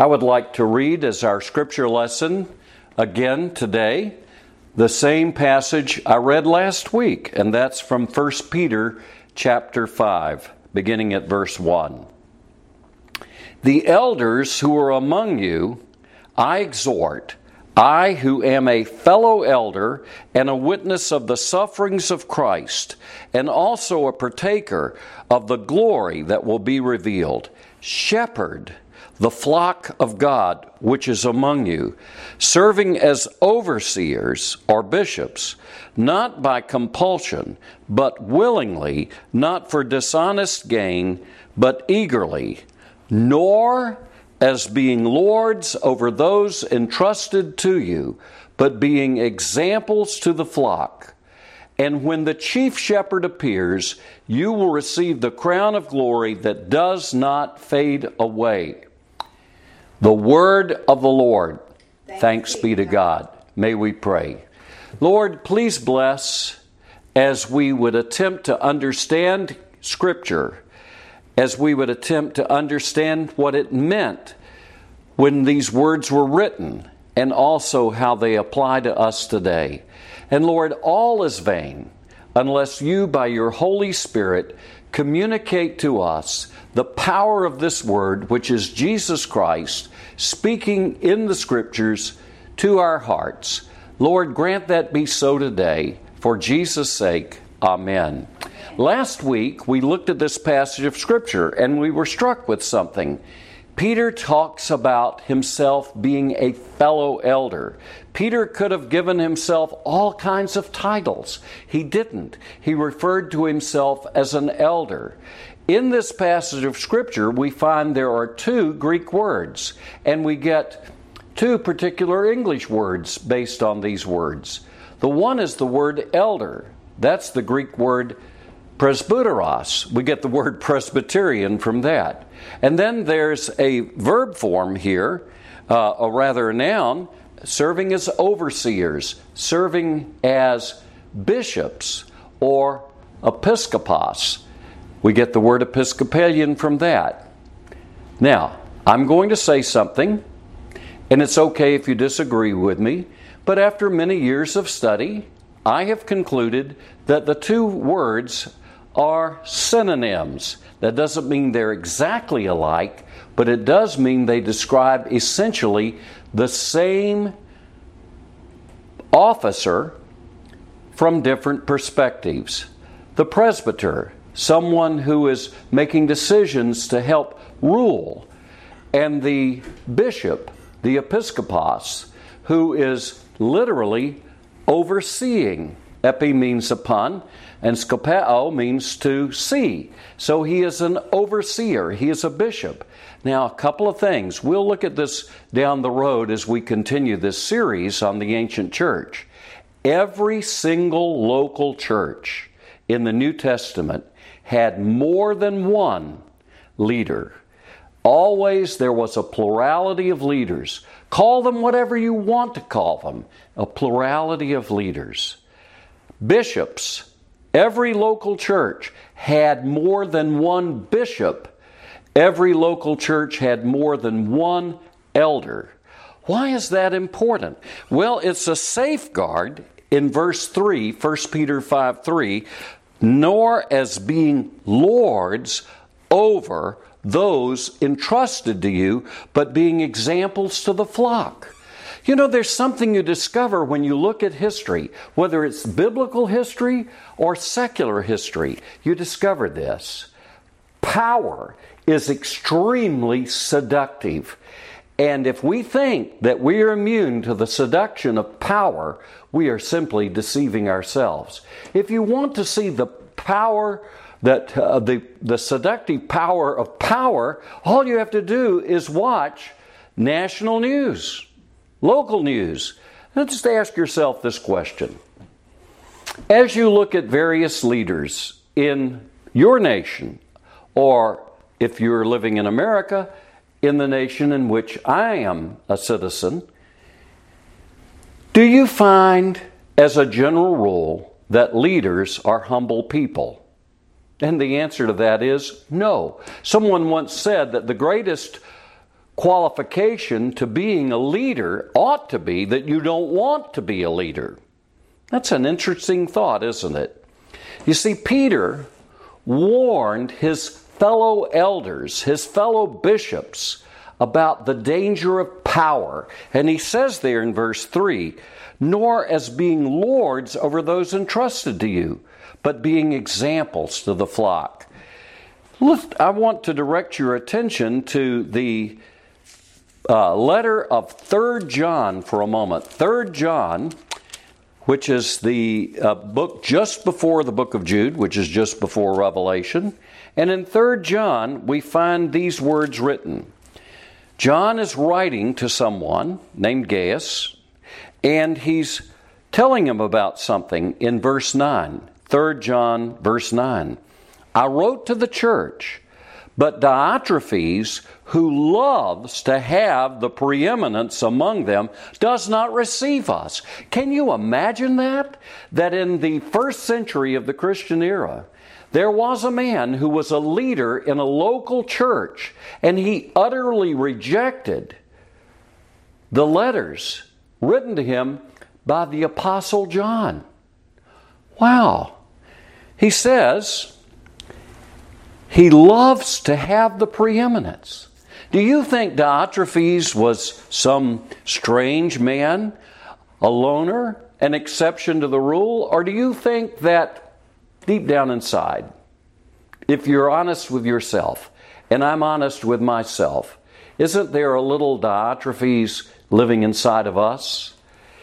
I would like to read as our scripture lesson again today the same passage I read last week, and that's from 1 Peter chapter 5, beginning at verse 1. The elders who are among you, I exhort, I who am a fellow elder and a witness of the sufferings of Christ, and also a partaker of the glory that will be revealed, shepherd the flock of God which is among you, serving as overseers or bishops, not by compulsion, but willingly, not for dishonest gain, but eagerly, nor as being lords over those entrusted to you, but being examples to the flock. And when the chief shepherd appears, you will receive the crown of glory that does not fade away. The word of the Lord. Thanks be to God. May we pray. Lord, please bless as we would attempt to understand Scripture, as we would attempt to understand what it meant when these words were written, and also how they apply to us today. And Lord, all is vain unless you, by your Holy Spirit, communicate to us the power of this word, which is Jesus Christ, speaking in the Scriptures to our hearts. Lord, grant that be so today. For Jesus' sake, amen. Last week, we looked at this passage of Scripture, and we were struck with something. Peter talks about himself being a fellow elder. Peter could have given himself all kinds of titles. He didn't. He referred to himself as an elder. In this passage of Scripture, we find there are two Greek words, and we get two particular English words based on these words. The one is the word elder. That's the Greek word presbyteros. We get the word Presbyterian from that. And then there's a verb form here, a noun, serving as overseers, serving as bishops or episkopos. We get the word Episcopalian from that. Now, I'm going to say something, and it's okay if you disagree with me, but after many years of study, I have concluded that the two words are synonyms. That doesn't mean they're exactly alike, but it does mean they describe essentially the same officer from different perspectives. The presbyter, someone who is making decisions to help rule, and the bishop, the episkopos, who is literally overseeing. Epi means upon, and skopeo means to see. So he is an overseer. He is a bishop. Now, a couple of things. We'll look at this down the road as we continue this series on the ancient church. Every single local church in the New Testament had more than one leader. Always there was a plurality of leaders. Call them whatever you want to call them. A plurality of leaders. Bishops. Every local church had more than one bishop. Every local church had more than one elder. Why is that important? Well, it's a safeguard in verse 3, 1 Peter 5:3, nor as being lords over those entrusted to you, but being examples to the flock. You know, there's something you discover when you look at history, whether it's biblical history or secular history. You discover this. Power is extremely seductive. And if we think that we are immune to the seduction of power, we are simply deceiving ourselves. If you want to see the power, the seductive power of power, all you have to do is watch national news. Local news. Now just ask yourself this question. As you look at various leaders in your nation, or if you're living in America, in the nation in which I am a citizen, do you find, as a general rule, that leaders are humble people? And the answer to that is no. Someone once said that the greatest qualification to being a leader ought to be that you don't want to be a leader. That's an interesting thought, isn't it? You see, Peter warned his fellow elders, his fellow bishops, about the danger of power. And he says there in verse 3, nor as being lords over those entrusted to you, but being examples to the flock. I want to direct your attention to the letter of 3 John for a moment. 3 John, which is the book just before the book of Jude, which is just before Revelation. And in 3 John, we find these words written. John is writing to someone named Gaius, and he's telling him about something in verse 9. 3 John, verse 9. I wrote to the church, but Diotrephes, who loves to have the preeminence among them, does not receive us. Can you imagine that? That in the first century of the Christian era, there was a man who was a leader in a local church, and he utterly rejected the letters written to him by the Apostle John. Wow. He says he loves to have the preeminence. Do you think Diotrephes was some strange man, a loner, an exception to the rule? Or do you think that deep down inside, if you're honest with yourself, and I'm honest with myself, isn't there a little Diotrephes living inside of us?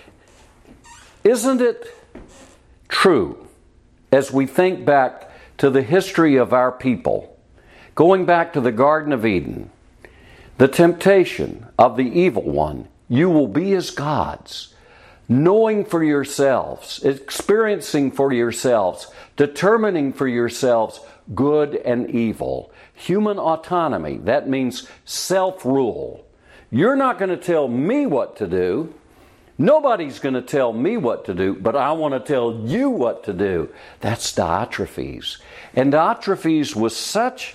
Isn't it true, as we think back to the history of our people, going back to the Garden of Eden, the temptation of the evil one, you will be as gods, knowing for yourselves, experiencing for yourselves, determining for yourselves good and evil. Human autonomy, that means self-rule. You're not going to tell me what to do. Nobody's going to tell me what to do, but I want to tell you what to do. That's Diotrephes. And Diotrephes was such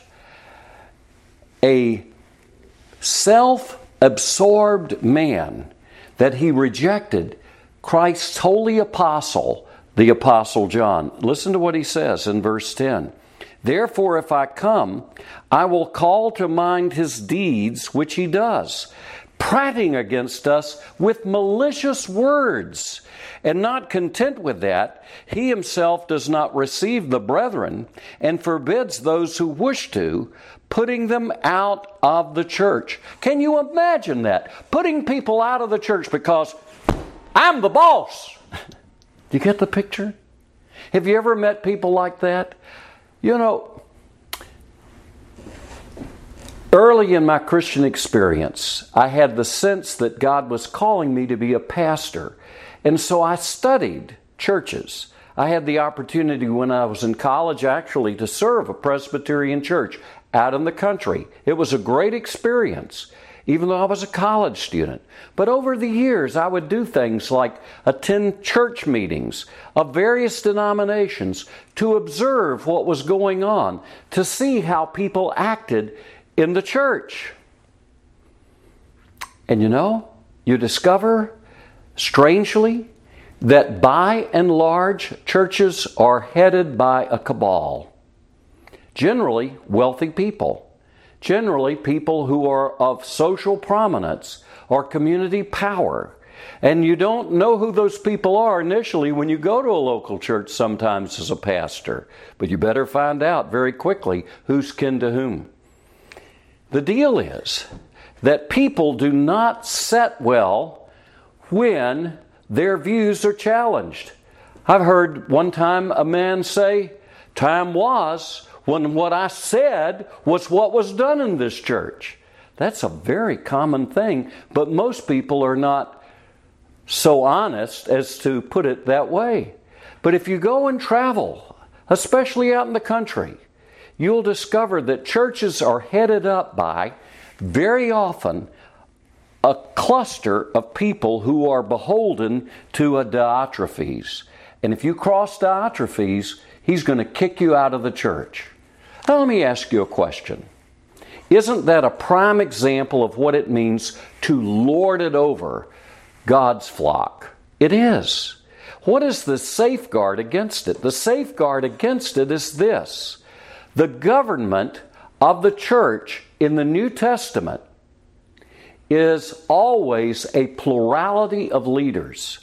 a self-absorbed man that he rejected Christ's holy apostle, the Apostle John. Listen to what he says in verse 10. Therefore, if I come, I will call to mind his deeds which he does, prating against us with malicious words. And not content with that, he himself does not receive the brethren and forbids those who wish to, putting them out of the church. Can you imagine that? Putting people out of the church because I'm the boss. Do you get the picture? Have you ever met people like that? You know, early in my Christian experience, I had the sense that God was calling me to be a pastor. And so I studied churches. I had the opportunity when I was in college actually to serve a Presbyterian church out in the country. It was a great experience, even though I was a college student. But over the years, I would do things like attend church meetings of various denominations to observe what was going on, to see how people acted in the church. And you know, you discover, strangely, that by and large, churches are headed by a cabal. Generally, wealthy people. Generally, people who are of social prominence or community power. And you don't know who those people are initially when you go to a local church sometimes as a pastor. But you better find out very quickly who's kin to whom. The deal is that people do not set well when their views are challenged. I've heard one time a man say, time was when what I said was what was done in this church. That's a very common thing, but most people are not so honest as to put it that way. But if you go and travel, especially out in the country, you'll discover that churches are headed up by, very often, a cluster of people who are beholden to a Diotrephes. And if you cross Diotrephes, he's going to kick you out of the church. Now let me ask you a question. Isn't that a prime example of what it means to lord it over God's flock? It is. What is the safeguard against it? The safeguard against it is this: the government of the church in the New Testament is always a plurality of leaders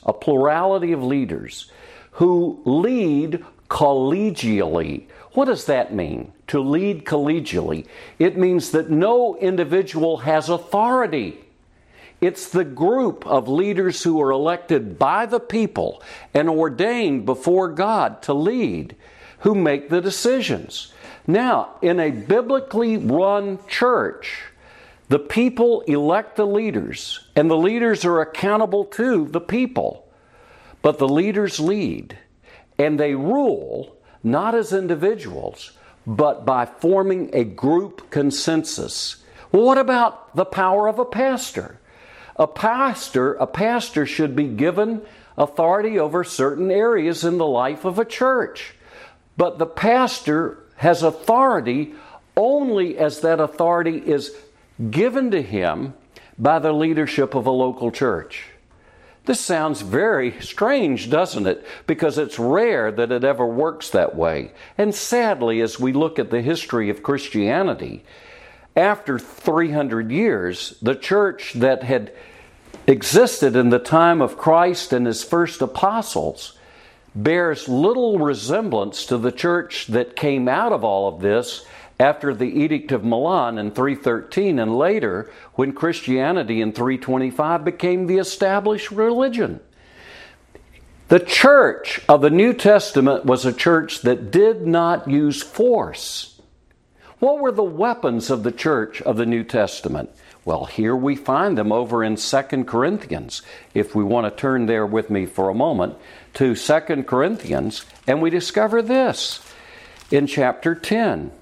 who lead collegially. What does that mean, to lead collegially? It means that no individual has authority. It's the group of leaders who are elected by the people and ordained before God to lead who make the decisions. Now, in a biblically run church, the people elect the leaders, and the leaders are accountable to the people. But the leaders lead, and they rule not as individuals, but by forming a group consensus. Well, what about the power of a pastor? A pastor should be given authority over certain areas in the life of a church. But the pastor has authority only as that authority is given to him by the leadership of a local church. This sounds very strange, doesn't it? Because it's rare that it ever works that way. And sadly, as we look at the history of Christianity, after 300 years, the church that had existed in the time of Christ and His first apostles bears little resemblance to the church that came out of all of this after the Edict of Milan in 313 and later when Christianity in 325 became the established religion. The church of the New Testament was a church that did not use force. What were the weapons of the church of the New Testament? Well, here we find them over in 2 Corinthians. If we want to turn there with me for a moment to 2 Corinthians, and we discover this in chapter 10.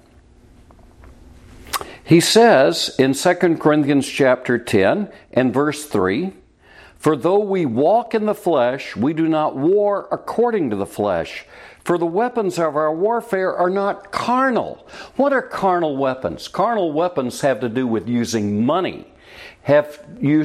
He says in 2 Corinthians chapter 10 and verse 3, "For though we walk in the flesh, we do not war according to the flesh. For the weapons of our warfare are not carnal." What are carnal weapons? Carnal weapons have to do with using money, have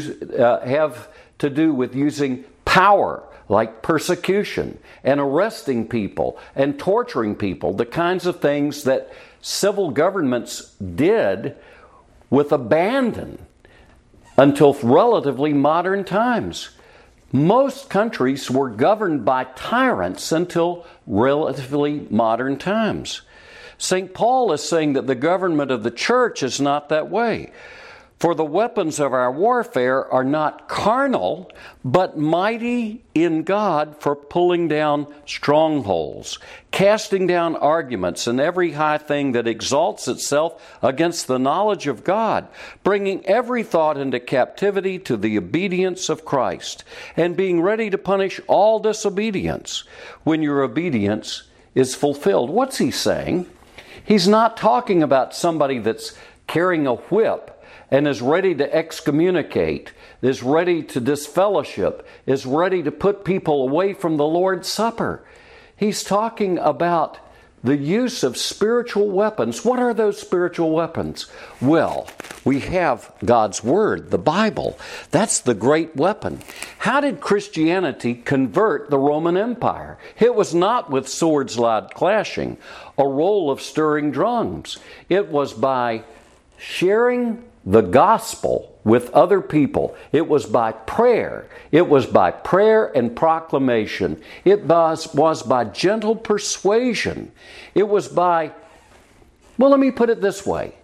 to do with using power, like persecution and arresting people and torturing people, the kinds of things that civil governments did with abandon until relatively modern times. Most countries were governed by tyrants until relatively modern times. St. Paul is saying that the government of the church is not that way. "For the weapons of our warfare are not carnal, but mighty in God for pulling down strongholds, casting down arguments and every high thing that exalts itself against the knowledge of God, bringing every thought into captivity to the obedience of Christ, and being ready to punish all disobedience when your obedience is fulfilled." What's he saying? He's not talking about somebody that's carrying a whip and is ready to excommunicate, is ready to disfellowship, is ready to put people away from the Lord's Supper. He's talking about the use of spiritual weapons. What are those spiritual weapons? Well, we have God's Word, the Bible. That's the great weapon. How did Christianity convert the Roman Empire? It was not with swords loud clashing, a roll of stirring drums. It was by sharing the gospel with other people. It was by prayer. It was by prayer and proclamation. It was by gentle persuasion. It was by, well, let me put it this way.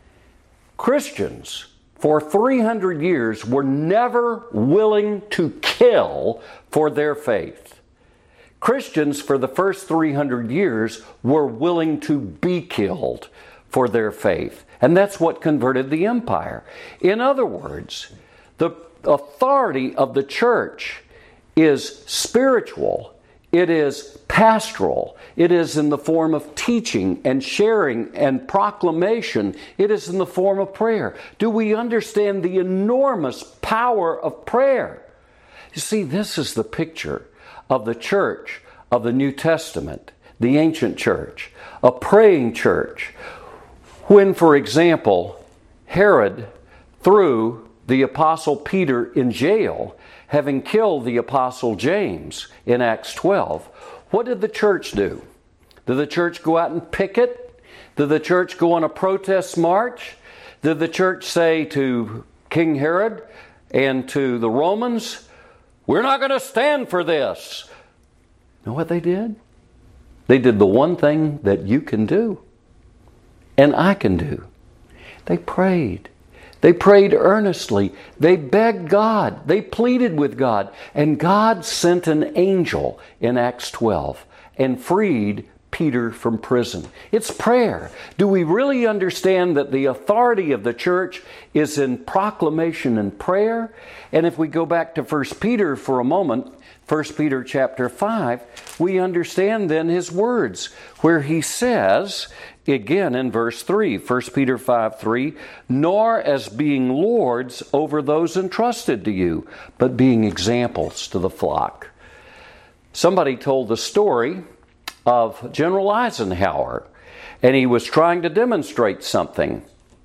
Christians for 300 years were never willing to kill for their faith. Christians for the first 300 years were willing to be killed for their faith. And that's what converted the empire. In other words, the authority of the church is spiritual. It is pastoral. It is in the form of teaching and sharing and proclamation. It is in the form of prayer. Do we understand the enormous power of prayer? You see, this is the picture of the church of the New Testament, the ancient church, a praying church. When, for example, Herod threw the Apostle Peter in jail, having killed the Apostle James in Acts 12, what did the church do? Did the church go out and picket? Did the church go on a protest march? Did the church say to King Herod and to the Romans, we're not going to stand for this? You know what they did? They did the one thing that you can do and I can do. They prayed. They prayed earnestly. They begged God. They pleaded with God. And God sent an angel in Acts 12 and freed Peter from prison. It's prayer. Do we really understand that the authority of the church is in proclamation and prayer? And if we go back to 1 Peter for a moment, 1 Peter chapter 5, we understand then his words, where he says, again in verse 3, 1 Peter 5:3, nor as being lords over those entrusted to you, but being examples to the flock. Somebody told the story of General Eisenhower, and he was trying to demonstrate something,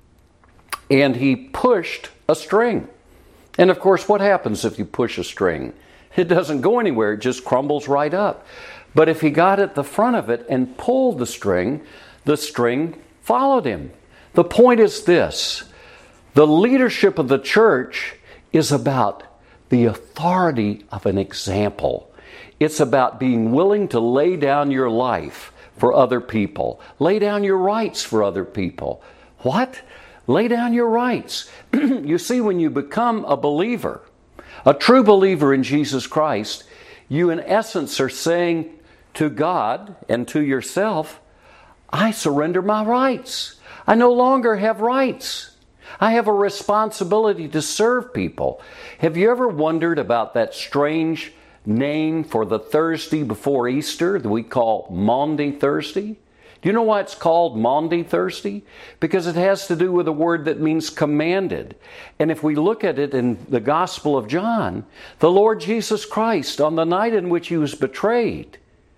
and he pushed a string. And of course, what happens if you push a string? It doesn't go anywhere, it just crumbles right up. But if he got at the front of it and pulled the string followed him. The point is this: the leadership of the church is about the authority of an example. It's about being willing to lay down your life for other people. Lay down your rights for other people. What? Lay down your rights. You see, when you become a believer, a true believer in Jesus Christ, you in essence are saying to God and to yourself, I surrender my rights. I no longer have rights. I have a responsibility to serve people. Have you ever wondered about that strange name for the Thursday before Easter that we call Maundy Thursday? Do you know why it's called Maundy Thursday? Because it has to do with a word that means commanded. And if we look at it in the Gospel of John, the Lord Jesus Christ, on the night in which he was betrayed,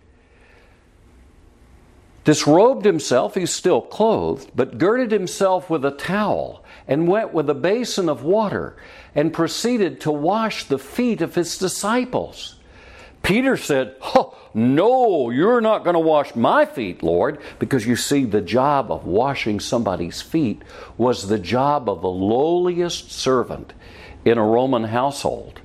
disrobed himself, he's still clothed, but girded himself with a towel and went with a basin of water and proceeded to wash the feet of his disciples. Peter said, oh, no, you're not going to wash my feet, Lord, because you see, the job of washing somebody's feet was the job of the lowliest servant in a Roman household.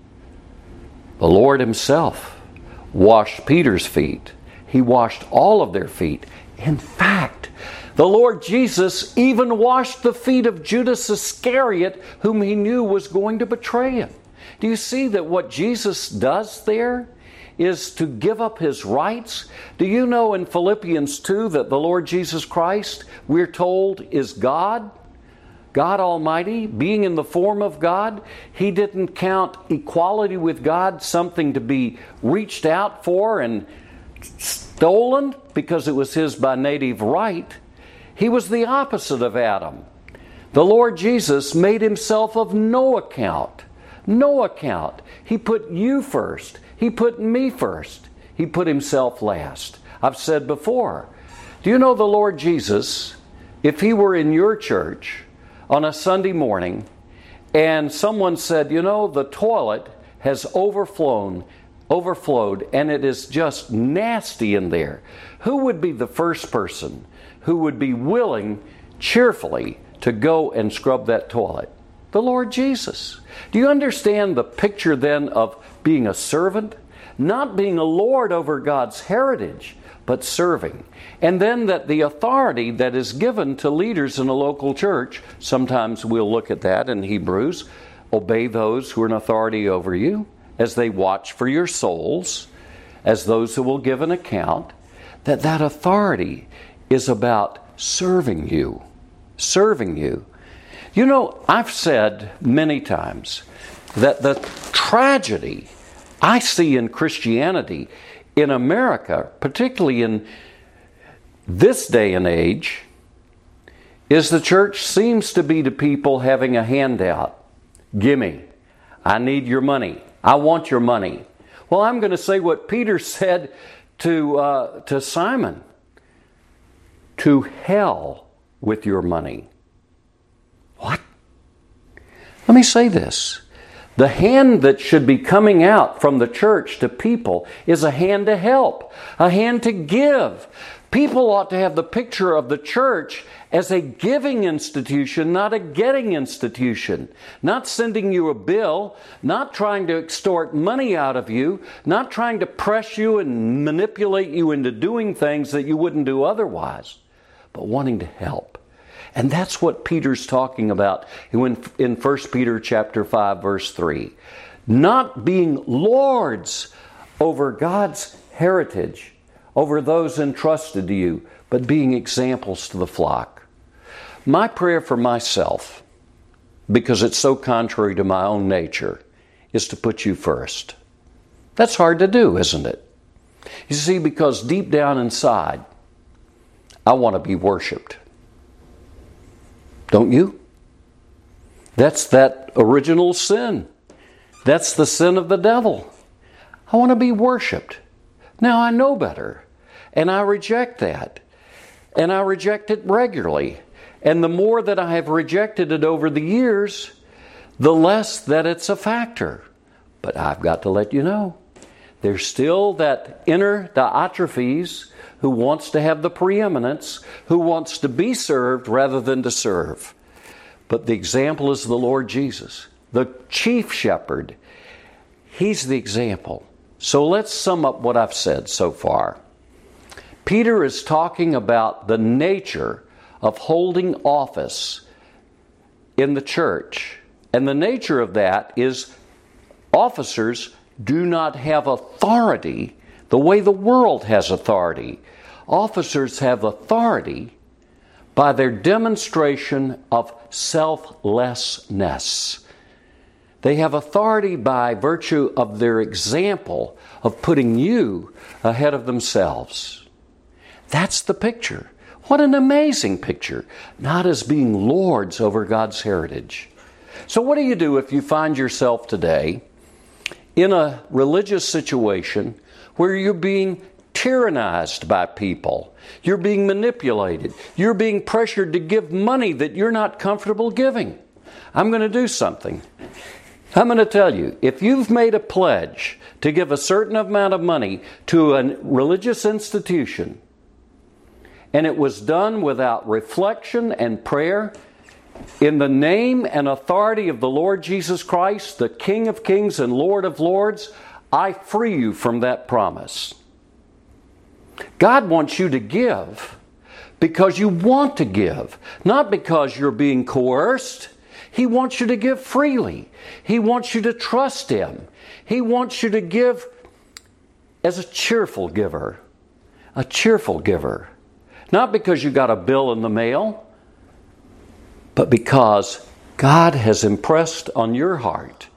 The Lord himself washed Peter's feet. He washed all of their feet. In fact, the Lord Jesus even washed the feet of Judas Iscariot, whom he knew was going to betray him. Do you see that what Jesus does there is to give up his rights? Do you know in Philippians 2 that the Lord Jesus Christ, we're told, is God? God Almighty, being in the form of God, he didn't count equality with God something to be reached out for and stolen because it was his by native right. He was the opposite of Adam. The Lord Jesus made himself of no account. No account. He put you first. He put me first. He put himself last. I've said before, do you know the Lord Jesus, if he were in your church on a Sunday morning and someone said, you know, the toilet has overflowed and it is just nasty in there, who would be the first person who would be willing cheerfully to go and scrub that toilet? The Lord Jesus. Do you understand the picture then of being a servant? Not being a lord over God's heritage, but serving. And then that the authority that is given to leaders in a local church, sometimes we'll look at that in Hebrews, obey those who are in authority over you as they watch for your souls, as those who will give an account, that authority is about serving you. Serving you. You know, I've said many times that the tragedy I see in Christianity in America, particularly in this day and age, is the church seems to be to people having a handout. Gimme. I need your money. I want your money. Well, I'm going to say what Peter said to Simon. To hell with your money. Let me say this. The hand that should be coming out from the church to people is a hand to help, a hand to give. People ought to have the picture of the church as a giving institution, not a getting institution. Not sending you a bill, not trying to extort money out of you, not trying to press you and manipulate you into doing things that you wouldn't do otherwise, but wanting to help. And that's what Peter's talking about in 1 Peter chapter 5, verse 3. Not being lords over God's heritage, over those entrusted to you, but being examples to the flock. My prayer for myself, because it's so contrary to my own nature, is to put you first. That's hard to do, isn't it? You see, because deep down inside, I want to be worshiped. Don't you? That's that original sin. That's the sin of the devil. I want to be worshiped. Now I know better, and I reject that. And I reject it regularly. And the more that I have rejected it over the years, the less that it's a factor. But I've got to let you know, there's still that inner Diotrephes who wants to have the preeminence, who wants to be served rather than to serve. But the example is the Lord Jesus, the chief shepherd. He's the example. So let's sum up what I've said so far. Peter is talking about the nature of holding office in the church. And the nature of that is officers do not have authority the way the world has authority. Officers have authority by their demonstration of selflessness. They have authority by virtue of their example of putting you ahead of themselves. That's the picture. What an amazing picture. Not as being lords over God's heritage. So what do you do if you find yourself today in a religious situation where you're being tyrannized by people? You're being manipulated. You're being pressured to give money that you're not comfortable giving. I'm going to do something. I'm going to tell you, if you've made a pledge to give a certain amount of money to a religious institution, and it was done without reflection and prayer, in the name and authority of the Lord Jesus Christ, the King of Kings and Lord of Lords, I free you from that promise. God wants you to give because you want to give, not because you're being coerced. He wants you to give freely. He wants you to trust Him. He wants you to give as a cheerful giver. A cheerful giver. Not because you got a bill in the mail, but because God has impressed on your heart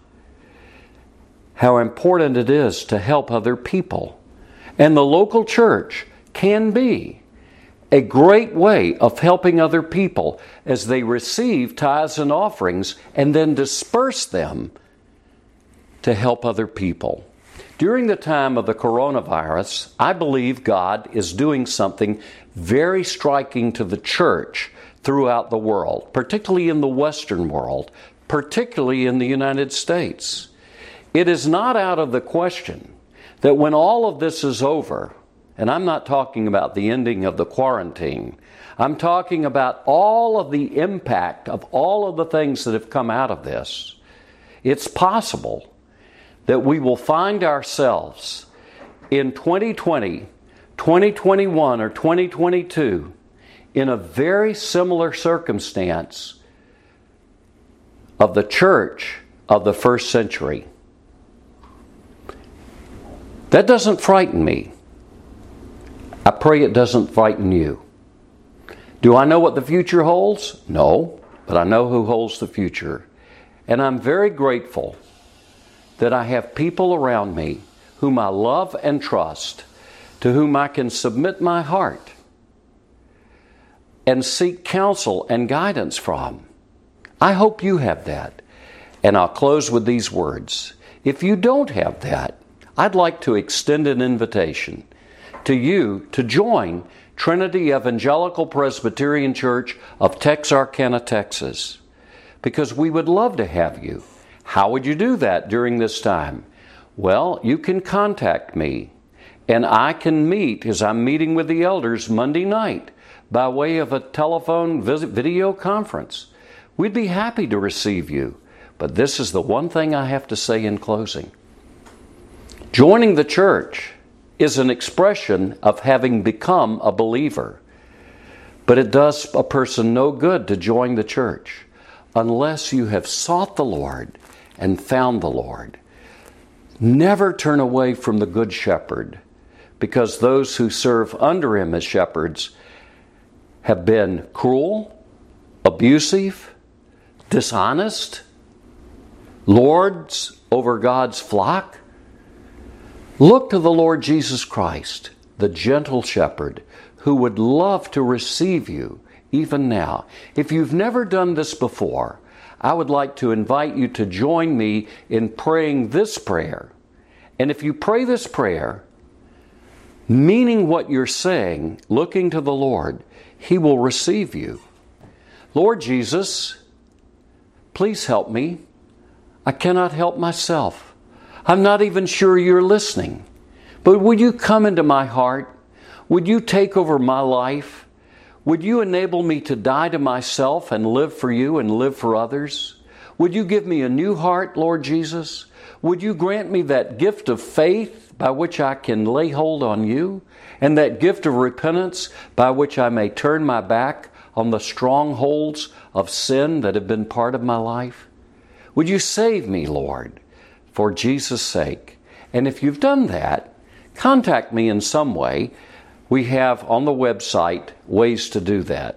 how important it is to help other people. And the local church can be a great way of helping other people as they receive tithes and offerings and then disperse them to help other people. During the time of the coronavirus, I believe God is doing something very striking to the church throughout the world, particularly in the Western world, particularly in the United States. It is not out of the question that when all of this is over, and I'm not talking about the ending of the quarantine, I'm talking about all of the impact of all of the things that have come out of this, it's possible that we will find ourselves in 2020, 2021, or 2022 in a very similar circumstance of the church of the first century. That doesn't frighten me. I pray it doesn't frighten you. Do I know what the future holds? No, but I know who holds the future. And I'm very grateful that I have people around me whom I love and trust, to whom I can submit my heart and seek counsel and guidance from. I hope you have that. And I'll close with these words. If you don't have that, I'd like to extend an invitation to you to join Trinity Evangelical Presbyterian Church of Texarkana, Texas. because we would love to have you. How would you do that during this time? Well, you can contact me, and I can meet, as I'm meeting with the elders Monday night, by way of a telephone video conference. We'd be happy to receive you. But this is the one thing I have to say in closing. Joining the church is an expression of having become a believer. But it does a person no good to join the church unless you have sought the Lord and found the Lord. Never turn away from the Good Shepherd, because those who serve under him as shepherds have been cruel, abusive, dishonest, lords over God's flock. Look to the Lord Jesus Christ, the gentle shepherd, who would love to receive you even now. If you've never done this before, I would like to invite you to join me in praying this prayer. And if you pray this prayer, meaning what you're saying, looking to the Lord, He will receive you. Lord Jesus, please help me. I cannot help myself. I'm not even sure you're listening. But would you come into my heart? Would you take over my life? Would you enable me to die to myself and live for you and live for others? Would you give me a new heart, Lord Jesus? Would you grant me that gift of faith by which I can lay hold on you, and that gift of repentance by which I may turn my back on the strongholds of sin that have been part of my life? Would you save me, Lord, for Jesus' sake? And if you've done that, contact me in some way. We have on the website ways to do that.